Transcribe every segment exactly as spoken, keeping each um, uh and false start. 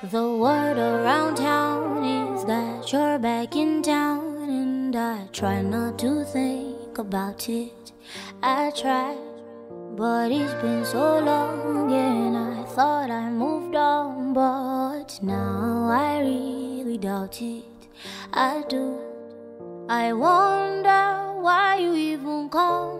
The word around town is that you're back in town, and I try not to think about it. I try, but it's been so long, and I thought I moved on, but now I really doubt it. I do. I wonder why you even come.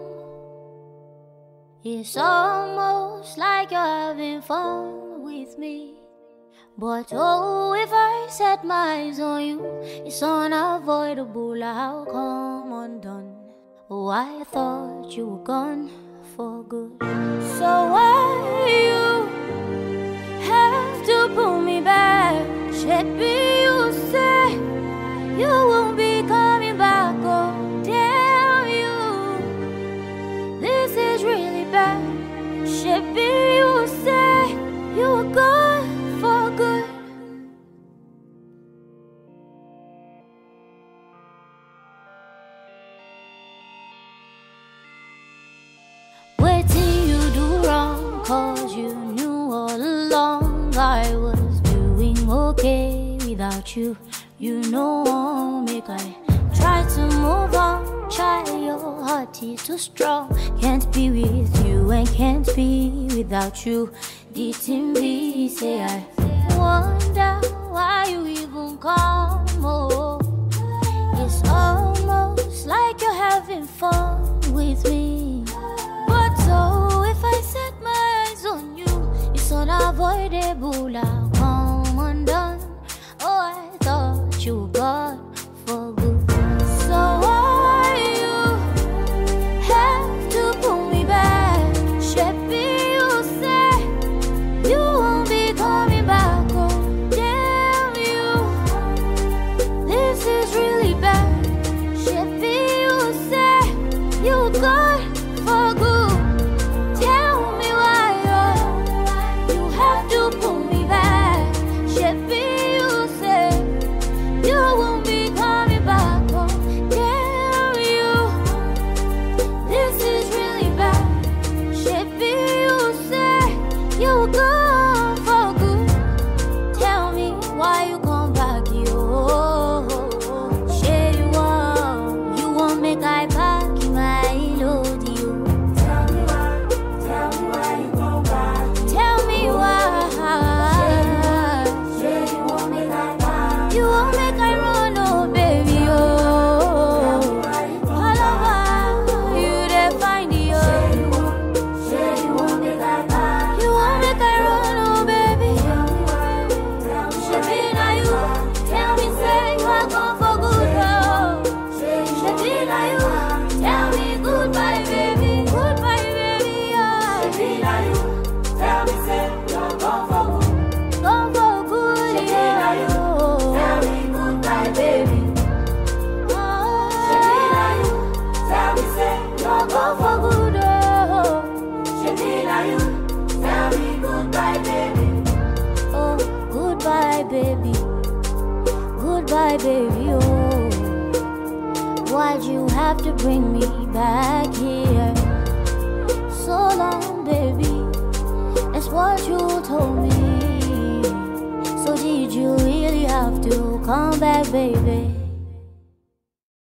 It's almost like you're having fun with me. But oh, if I set my eyes on you, it's unavoidable, I'll come undone. Oh, I thought you were gone for good. So why you have to pull me back? Should be you say you won't be coming back. Oh, damn you, this is really bad. Should be you say you were gone for good. What did you do wrong? Cause you knew all along I was doing okay without you. You know, make I try to move on. Try, your heart is too strong. Can't be with you and can't be without you. Didn't be say I wonder why you even come. Oh, it's almost like you're having fun with me. But so if I set my eyes on you, it's unavoidable, I'll come undone. Oh, I thought you were gone for good. So why you have to pull me back? Should be you say you won't be coming back. Oh, damn you, this is really bad. Should be you say you were gone for good. Tell me why oh, you have to pull me back. Should be you say you won't be coming back. Oh, damn you, this is really bad. Should be you say you were gone for good. Tell me why you come back, yo. Say you want, you won't make I back in my load, you. Tell me why, tell me why you come back. Tell me why. Say you won't make I back. You won't make I run, oh baby, oh. Why you come All over you, they find you. Say you won't, say you won't make I back. You won't make I run, oh baby. Tell me why, tell me Should why be you now you. come back. Tell me, say you are gone for good, oh. Say you Should won't be make now I you. back. Tell me goodbye, baby. Goodbye, baby, yeah. Say now you, tell me say you're gone for good. Gone for good, Should be now you, yeah. tell me goodbye, baby. Say now you, tell me say you're gone for good. Say now you, tell me goodbye, baby. Oh, goodbye, baby. Goodbye, baby. Oh, why'd you have to bring me back here? So long, baby. That's what you told me. So did you really have to come back, baby?